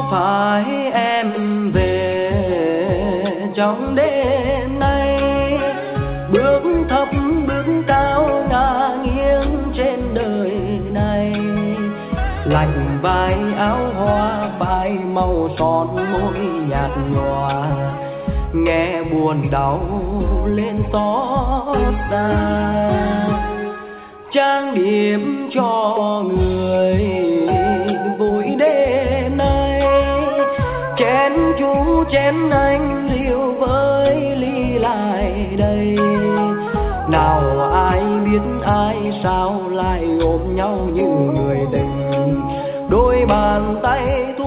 phải em về trong đêm nay, bước thấp bước cao ngả nghiêng trên đời này. Lạnh vai áo hoa phai màu son môi nhạt nhòa, nghe buồn đau lên xót xa. Trang điểm cho người vui đêm nay, chén chú chén anh rượu với ly lại đây. Nào ai biết ai sao lại ôm nhau như người tình, đôi bàn tay